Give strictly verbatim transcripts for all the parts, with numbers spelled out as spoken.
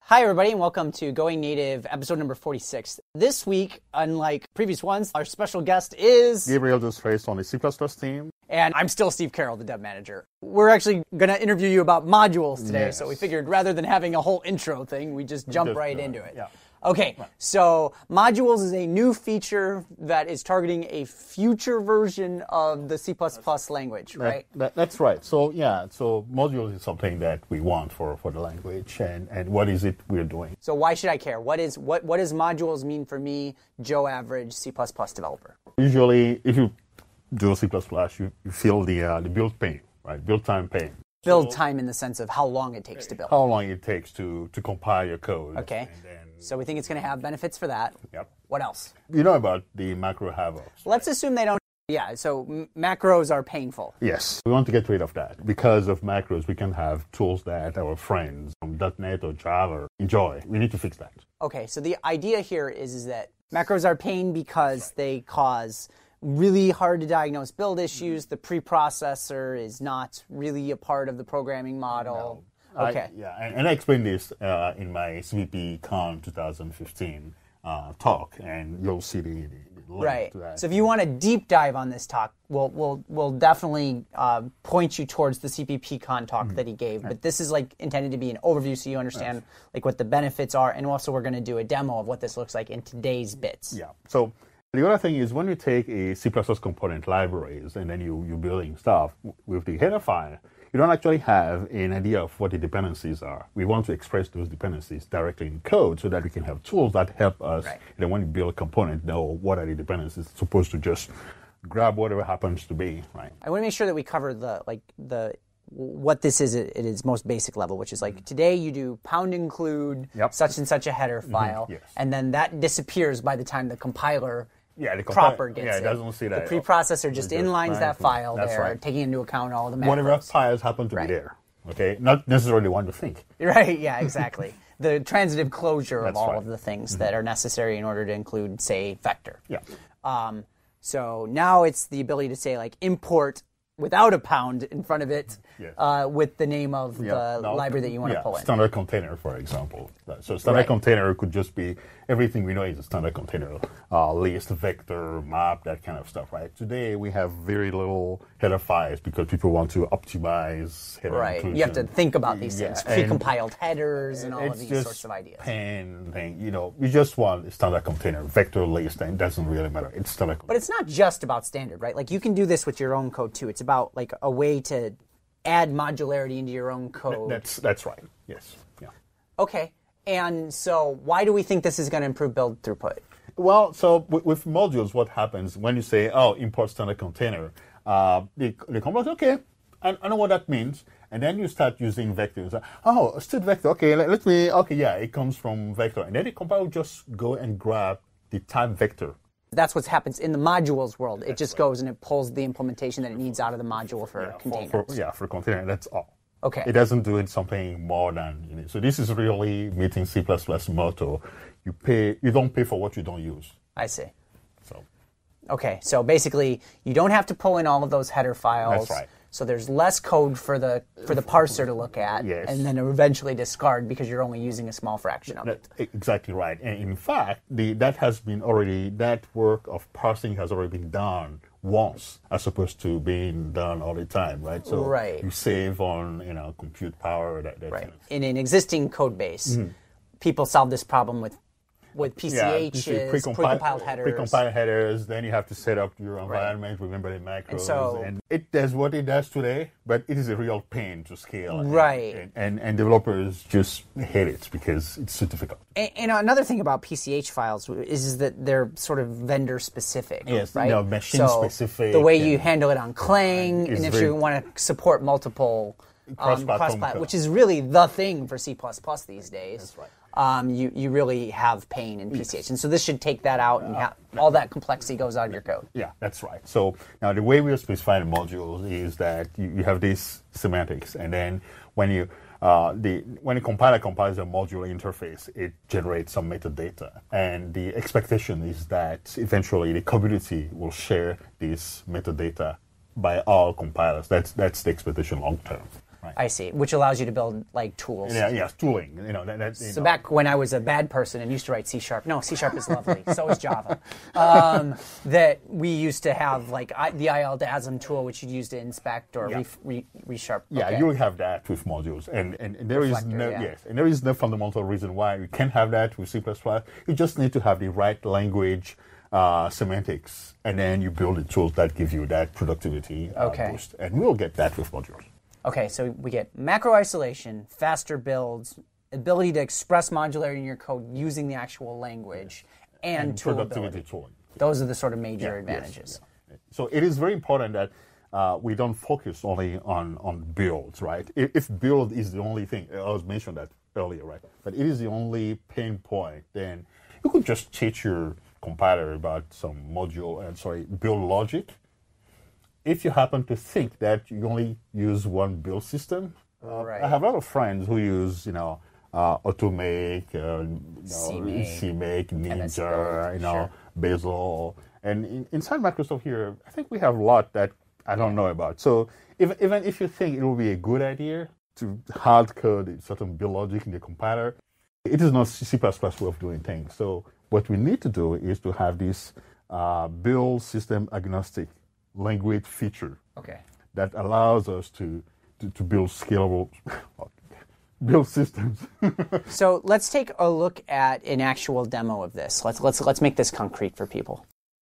Hi, everybody, and welcome to Going Native, episode number forty-six. This week, unlike previous ones, our special guest is... Gabriel Dusfrace on the C plus plus team. And I'm still Steve Carroll, the dev manager. We're actually going to interview you about modules today, yes. so we figured rather than having a whole intro thing, we just jump just, right uh, into it. Yeah. Okay, right. So modules is a new feature that is targeting a future version of the C plus plus language, right? That, that, that's right. So yeah, so modules is something that we want for, for the language, and, and what is it we're doing? So why should I care? What is what what does modules mean for me, Joe Average C plus plus developer? Usually, if you do C plus plus, you, you feel the uh, the build pain, right? Build time pain. Build time in the sense of how long it takes to build. How long it takes to, to compile your code. Okay. And then, so we think it's going to have benefits for that. Yep. What else? You know about the macro havocs. Let's assume they don't. Yeah, so m- macros are painful. Yes. We want to get rid of that. Because of macros, we can have tools that our friends from dot net or Java enjoy. We need to fix that. Okay, so the idea here is, is that macros are pain because they cause really hard to diagnose build issues. The preprocessor is not really a part of the programming model. No. Okay. I, yeah, and, and I explained this uh, in my C V P Con twenty fifteen uh, talk, and you'll see the, the link right. to that. So if you want a deep dive on this talk, we'll we'll we'll definitely uh, point you towards the C V P Con talk mm-hmm. that he gave. But this is like intended to be an overview, so you understand yes. like what the benefits are, and also we're going to do a demo of what this looks like in today's bits. Yeah. So the other thing is when you take a C plus plus component libraries and then you, you're building stuff with the header file, you don't actually have an idea of what the dependencies are. We want to express those dependencies directly in code so that we can have tools that help us, right. you know, when you build a component, know what are the dependencies. It's supposed to just grab whatever happens to be, right? I want to make sure that we cover the, like, the, what this is at its most basic level, which is like today you do pound include yep. such and such a header file, mm-hmm. yes. and then that disappears by the time the compiler Yeah, the proper gets yeah, it. it. doesn't see that. The preprocessor just just inlines that file That's there, right. taking into account all the macros. Whatever files happen to right. be there, okay? Not necessarily one to think. Right, yeah, exactly. The transitive closure That's of all right. of the things Mm-hmm. that are necessary in order to include, say, vector. Yeah. Um, so now it's the ability to say, like, import without a pound in front of it yes. uh, with the name of yeah. the no, library that you want yeah. to pull in. Standard container, for example. So standard right. container could just be everything we know is a standard container. Uh, list, vector, map, that kind of stuff, right? Today we have very little header files because people want to optimize header Right. inclusion. You have to think about these yeah. things, pre-compiled headers and all it's of these just sorts of ideas. Pain thing, you know, you just want a standard container, vector list, and it doesn't really matter. It's standard. But it's not just about standard, right? Like you can do this with your own code too. It's about like a way to add modularity into your own code. That's that's right. Yes. Yeah. Okay. And so why do we think this is going to improve build throughput? Well, so with, with modules, what happens when you say, oh, import standard container, uh, the, the compiler says, okay, I, I know what that means. And then you start using vectors. Oh, state vector, okay, let, let me, okay, yeah, it comes from vector. And then the compiler will just go and grab the type vector. That's what happens in the modules world. It That's just right. goes and it pulls the implementation that it needs out of the module for yeah, containers. For, for, yeah, for container, that's all. Okay. It doesn't do it something more than, you know, so this is really meeting C plus plus motto. You pay, you don't pay for what you don't use. I see. So. Okay, so basically you don't have to pull in all of those header files. That's right. So there's less code for the for the parser to look at, Yes. and then eventually discard because you're only using a small fraction of it. That, exactly right. And in fact, the that has been already, that work of parsing has already been done once as opposed to being done all the time, right? So right. you save on, you know, compute power. That, that Right. kind of In an existing code base, mm-hmm. people solve this problem with with P C H's, yeah, precompiled, precompiled headers. Precompiled headers, then you have to set up your environment, right. remember the macros. And, so, and it does what it does today, but it is a real pain to scale. Right. And, and, and developers just hate it because it's so difficult. And, and another thing about P C H files is, is that they're sort of vendor specific. Yes, right? you know, machine so specific. The way you handle it on Clang, and if very, you want to support multiple um, cross-platform, which is really the thing for C plus plus these days. That's right. Um, you, you really have pain in P C H. And so this should take that out and ha- all that complexity goes out of your code. Yeah, that's right. So now the way we are specifying modules is that you, you have these semantics, and then when you uh, the when a compiler compiles a module interface, it generates some metadata, and the expectation is that eventually the community will share this metadata by all compilers. That's that's the expectation long term. Right? I see, which allows you to build like tools. Yeah, yeah, tooling. You know, that, that, you so know. back when I was a bad person and used to write C Sharp, no, C Sharp is lovely. So is Java. Um, that we used to have like I, the I L D A S M tool, which you'd use to inspect or Yeah. re, re, resharp. Yeah, okay. you will have that with modules, and and, and there Reflector, is no yeah. yes, and there is no fundamental reason why you can't have that with C plus plus. You just need to have the right language uh, semantics, and then you build the tools that give you that productivity uh, Okay. boost, and we'll get that with modules. Okay, so we get macro isolation, faster builds, ability to express modularity in your code using the actual language, and, And toolability. productivity tooling. Those are the sort of major Yeah, advantages. yes, yeah. So it is very important that uh, we don't focus only on, on builds, right? If, if build is the only thing, I was mentioned that earlier, right? But it is the only pain point, then you could just teach your compiler about some module, and sorry, build logic. If you happen to think that you only use one build system, uh, Right. I have a lot of friends who use, you know, uh, Automake, uh, you know, CMake, CMake, M S Ninja, Build, you know, sure. Bazel, and in, inside Microsoft here, I think we have a lot that I don't know about. So if, even if you think it will be a good idea to hard code certain build logic in the compiler, it is not C plus plus way of doing things. So what we need to do is to have this uh, build system agnostic language feature Okay. that allows us to, to, to build scalable build systems. So let's take a look at an actual demo of this. Let's let's let's make this concrete for people.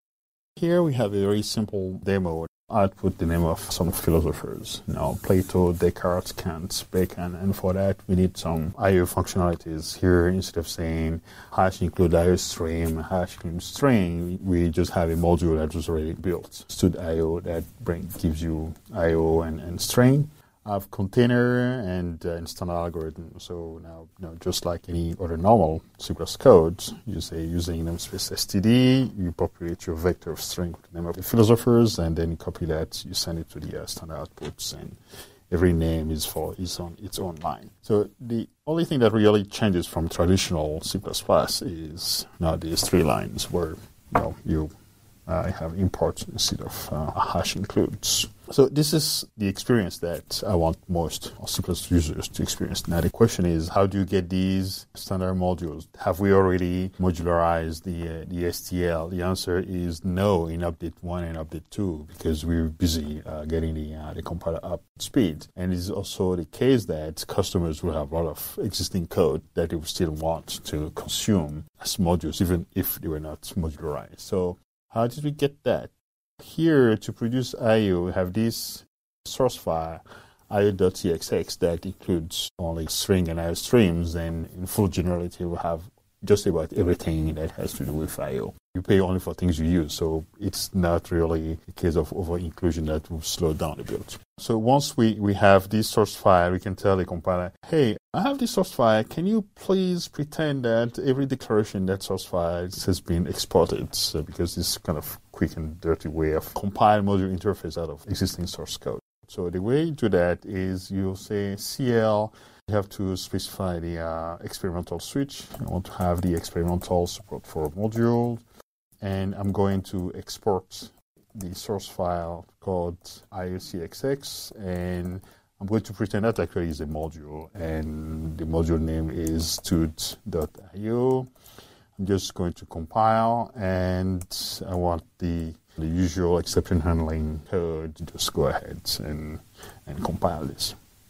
Here we have a very simple demo. I put the name of some philosophers, you know, Plato, Descartes, Kant, Bacon, and for that we need some I O functionalities. Here, instead of saying hash include I O stream, hash include string, we just have a module that was already built. Std I O that bring, gives you I O and, and string. I have container and, uh, and standard algorithm. So now, you know, just like any other normal C plus codes, you say using namespace std, you populate your vector of string with the name of the philosophers, and then you copy that, you send it to the uh, standard outputs, and every name is for is on its own line. So the only thing that really changes from traditional C plus plus is now these three lines where, you know, you I have imports instead of uh, a hash includes. So this is the experience that I want most of C plus plus users to experience. Now the question is, how do you get these standard modules? Have we already modularized the uh, the S T L? The answer is no in update one and update two because we're busy uh, getting the uh, the compiler up to speed. And it's also the case that customers will have a lot of existing code that they will still want to consume as modules, even if they were not modularized. So how did we get that? Here, to produce I O, we have this source file, I O.txx, that includes only string and I O streams, and in full generality, we have just about everything that has to do with I O. You pay only for things you use, so it's not really a case of over-inclusion that will slow down the build. So once we, we have this source file, we can tell the compiler, hey, I have this source file. Can you please pretend that every declaration in that source file has been exported? So because it's kind of quick and dirty way of compile module interface out of existing source code. So the way you do that is you'll say C L. You have to specify the uh, experimental switch. I want to have the experimental support for modules. And I'm going to export the source file called I O C X X, and I'm going to pretend that actually is a module, and the module name is std dot I O. I'm just going to compile, and I want the, the usual exception handling code to just go ahead and, and compile this.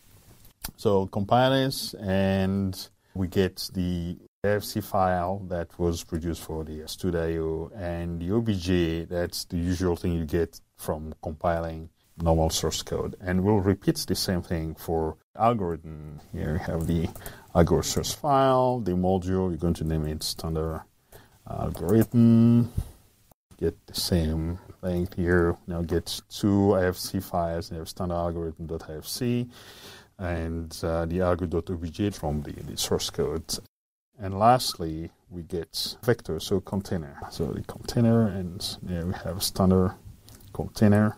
So compile this, and we get the I F C file that was produced for the std I O, and the O B J, that's the usual thing you get from compiling normal source code. And we'll repeat the same thing for algorithm. Here we have the algorithm source file, the module, you're going to name it standard algorithm. Get the same thing here. Now get two I F C files, and have standard algorithm.ifc, and uh, the algo.obj from the, the source code. And lastly, we get vector, so container. So the container, and there we have standard container.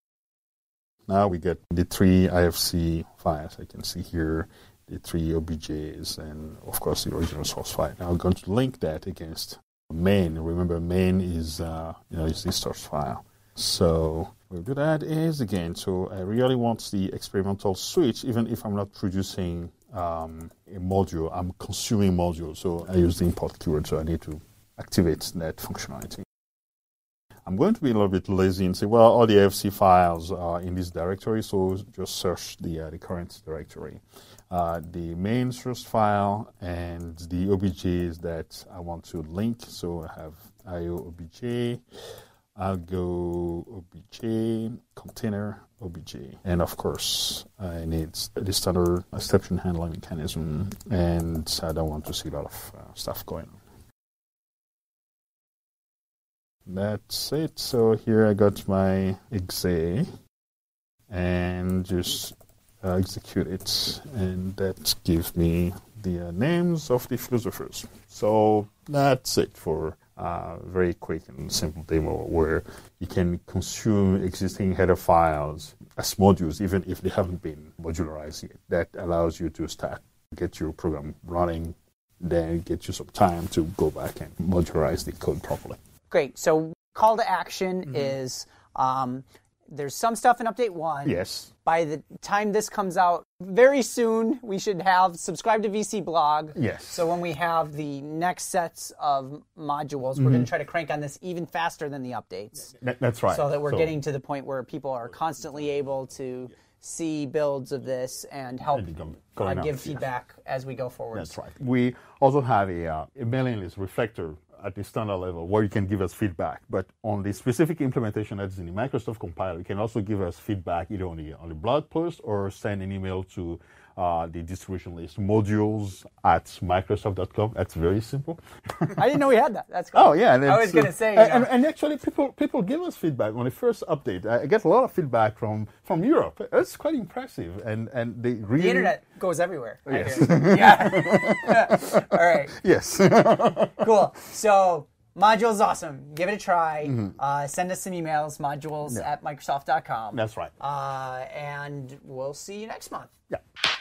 Now we get the three I F C files. I can see here the three O B Js, and of course the original source file. Now I'm going to link that against main. Remember, main is uh, you know is the source file. So we'll do that is again, so I really want the experimental switch, even if I'm not producing um, a module, I'm consuming module. So I use the import keyword, so I need to activate that functionality. I'm going to be a little bit lazy and say, well, all the A F C files are in this directory, so just search the, uh, the current directory. Uh, the main source file and the O B Js that I want to link. So I have I O O B J, I'll go O B J, container O B J. And of course, I need the standard exception handling mechanism, and I don't want to see a lot of uh, stuff going on. That's it. So here I got my exe and just uh, execute it, and that gives me the uh, names of the philosophers. So that's it for a very quick and simple demo where you can consume existing header files as modules, even if they haven't been modularized yet. That allows you to start, get your program running, then get you some time to go back and modularize the code properly. Great. So call to action mm-hmm. is um, there's some stuff in update one. Yes. By the time this comes out, very soon, we should have subscribe to V C Blog. Yes. So when we have the next sets of modules, mm-hmm. we're going to try to crank on this even faster than the updates. That, that's right. So that we're so, getting to the point where people are constantly able to see builds of this and help uh, give feedback yes. as we go forward. That's right. We also have a, uh, a mailing list reflector at the standard level where you can give us feedback. But on the specific implementation that's in the Microsoft compiler, you can also give us feedback either on the, on the blog post or send an email to uh, the distribution list, modules at Microsoft dot com. That's very simple. I didn't know we had that. That's cool. Oh, yeah. And I was going to say. You and, know. and actually, people people give us feedback on the first update. I get a lot of feedback from, from Europe. It's quite impressive. And, and they really... The internet goes everywhere. Yes. Yeah. All right. Yes. Cool. So... Modules is awesome. Give it a try. Mm-hmm. Uh, send us some emails, modules yeah. at Microsoft dot com. That's right. Uh, and we'll see you next month. Yeah.